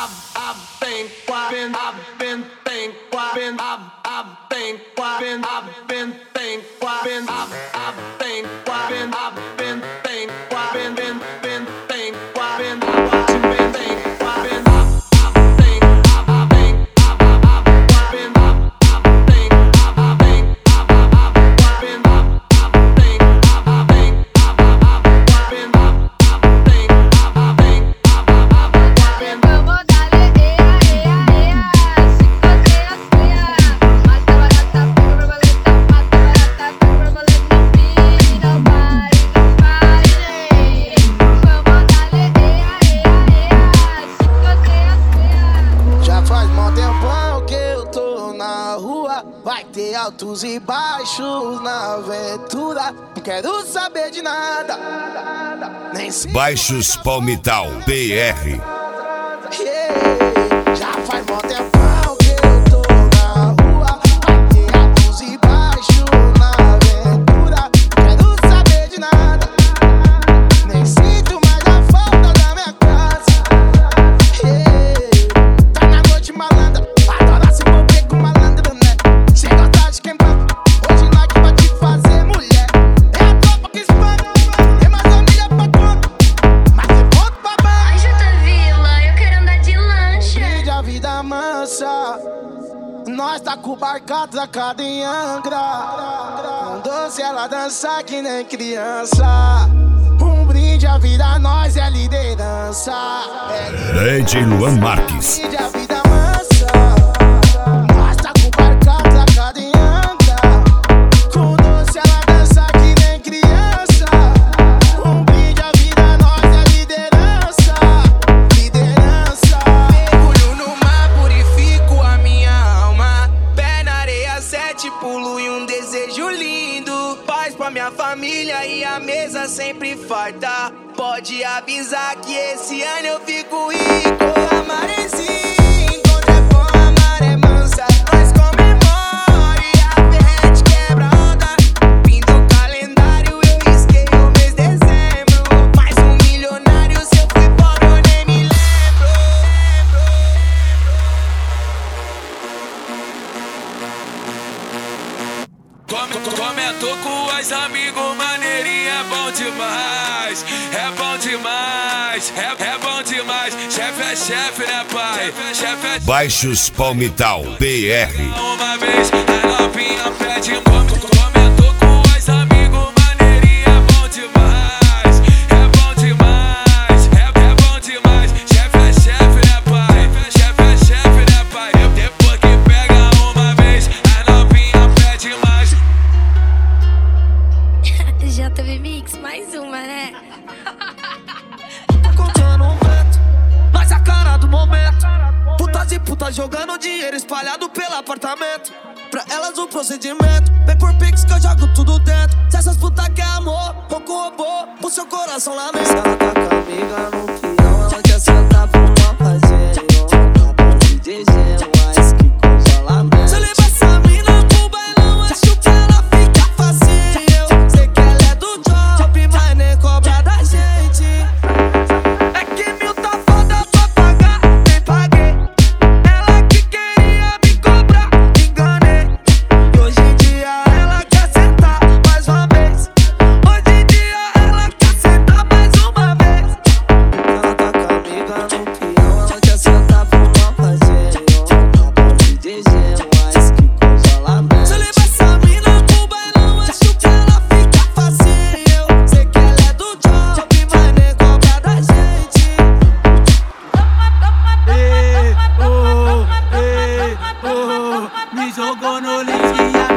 Vai ter altos e baixos na aventura. Não quero saber de nada, nem sei. Baixos Palmital PR. Já faz mó tempão que eu tô na rua. Vai ter altos e baixos na aventura. Não quero saber de nada, nem sinto mais a falta da minha casa. Tá na noite malandra, adora se envolver com malandro, né? Cê gosta de quem bate, hoje lá que vai te fazer mulher. É a tropa que espanta, tem mais família pra conta, mas tem ponto pra banho. Ai, Jota Vila, eu quero andar de lancha. Brinde a vida mansa, nós tá com o barco atracado em Angra. Com doce ela dança que nem criança. Um brinde a vida, nós é liderança. DJ Luan Marques. Brinde a vida mansa, nós tá com o barco atracado em Angra. Com doce ela dança que nem criança. Um brinde a vida, nós é liderança. Liderança. Mergulho no mar, purifico a minha alma. Pé na areia, 7 pulo e um desejo lindo. Paz pra minha família e a mesa sempre farta. Pode avisar que esse ano eu fico rico. Amareci, encontrei com a maré mansa. Nós comemora e a ferrete quebra onda. Pinto o calendário, eu risquei o mês de dezembro. Mais um milionário, se eu fui pobre eu nem me lembro. Comentou com os amigos, maneirinha, é bom demais. É bom demais, é bom demais. Chefe é chefe, né, pai? Chefe é Baixos Palmital PR. uma vez, a novinha pede comentou com os amigos, maneirinha, é bom demais. É bom demais, é bom demais. Chefe é chefe, né, pai? Chefe é chefe, né, pai? Depois que pega uma vez, a novinha pede mais. JB Mix, mais uma, né? Tá contando um vento, mas a cara do momento. Putas e putas jogando dinheiro espalhado pelo apartamento. Pra elas o procedimento, vem por Pix que eu jogo tudo dentro. Se essas putas quer amor, ou com robô, o seu coração lamenta. Se ela tá com a amiga no peão, ela quer sentar pra uma fazenda. Tá bom de dezembro, mas que coisa lamenta. Se eu levar essa mina pro bailão, acho que ela fica facinho. Sei que ela é do job, mas nem cobra da gente. É que mil tá foda pra pagar, nem paguei. Ela que queria me cobrar, me enganei. E hoje em dia ela quer sentar mais uma vez. Hoje em dia ela quer sentar mais uma vez. Ela tá com a amiga no peão, ela quer sentar pra uma fazenda. Tá bom de dezembro, mas que coisa lamenta. Se eu levar essa mina pro bailão, acho que ela fica facinho. Sei que ela é do job, mas nem cobra da gente. Me jogou no lixo e